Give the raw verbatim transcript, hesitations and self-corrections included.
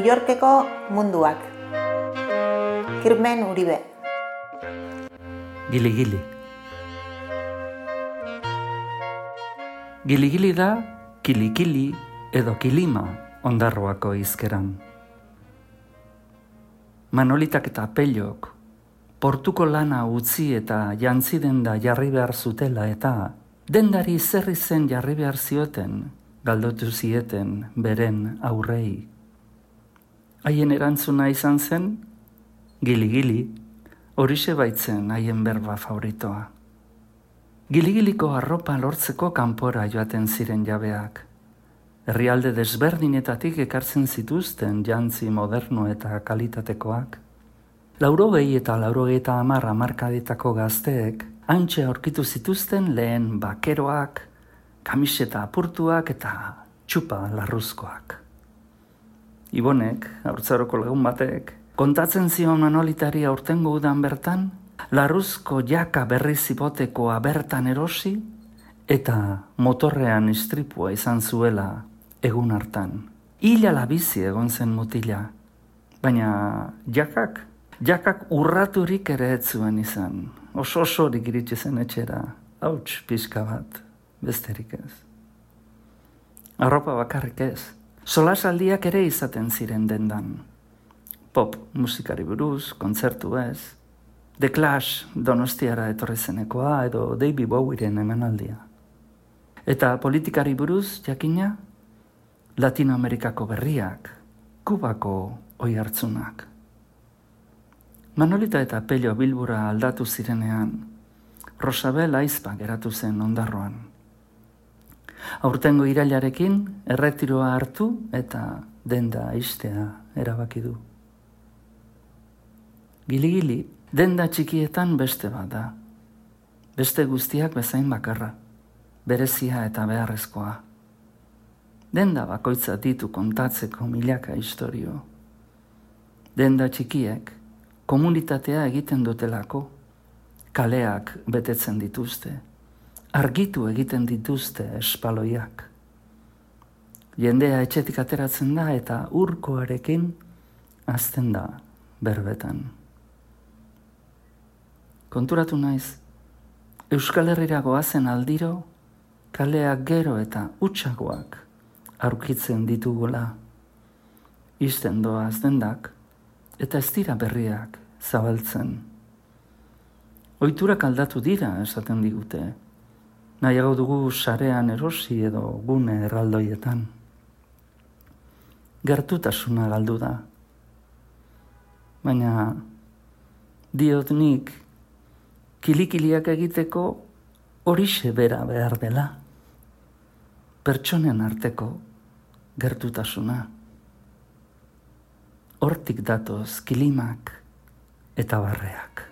Yorkeko munduak. Kirmen Uribe. Gili-gili. Gili-gili da kili-kili edo kilima Ondarroako hizkeran. Manolitak eta Pellok portuko lana utzi eta jantzi denda jarri behar zutela eta dendari zer izen jarri behar zioten, galdotu zieten beren aurrei. Haien erantzuna izan zen, gili-gili, horixe baitzen haien berba favoritoa. Gili-giliko arropa lortzeko kanpora joaten ziren jabeak. Herrialde desberdinetatik ekartzen zituzten jantzi moderno eta kalitatekoak. Laurogei eta laurogei eta hamar hamarkadetako gazteek hantxe aurkitu zituzten lehen bakeroak, kamiseta apurtuak eta txupa larruzkoak. Ibonek, haurtzaroko lagun batek, kontatzen zion Manolitari aurtengo udan bertan, larruzko jaka berri zipotekoa bertan erosi eta motorrean istripua izan zuela egun hartan. Hilala bizi egon zen mutila, baina jakak, jakak urraturik ere ez zuen izan. Oso osorik iritsi zen etxera, hauts pixka bat, besterik ez. Arropa bakarrik ez, solasaldiak ere izaten ziren dendan. Pop musikari buruz, kontzertu ez, The Clash Donostiara etorri zenekoa edo David Bowieren emanaldia. Eta politikari buruz, jakina, Latinoamerikako berriak, Kubako oihartzunak. Manolita eta Pello Bilbura aldatu zirenean, Rosabel aizpa geratu zen Ondarroan. Aurtengo irailarekin erretiroa hartu eta denda ixtea erabaki du. Gili-gili, denda txikietan beste bat da. Beste guztiak bezain bakarra, berezia eta beharrezkoa. Denda bakoitza ditu kontatzeko milaka istorio. Denda txikiek komunitatea egiten dutelako, kaleak betetzen dituzte, argitu egiten dituzte espaloiak. Jendea etxetik ateratzen da eta urkoarekin hazten da berbetan. Konturatu naiz, Euskal Herrira goazen aldiro, kaleak gero eta hutsagoak aurkitzen ditugula. Ixten doaz dendak, eta ez dira berriak zabaltzen. Ohiturak aldatu dira esaten digute, nahiago dugu sarean erosi edo gune erraldoietan. Gertutasuna galdu da. Baina diot nik kilikiliak egiteko horixe bera behar dela. Pertsonen arteko gertutasuna. Hortik datoz kilimak eta barreak.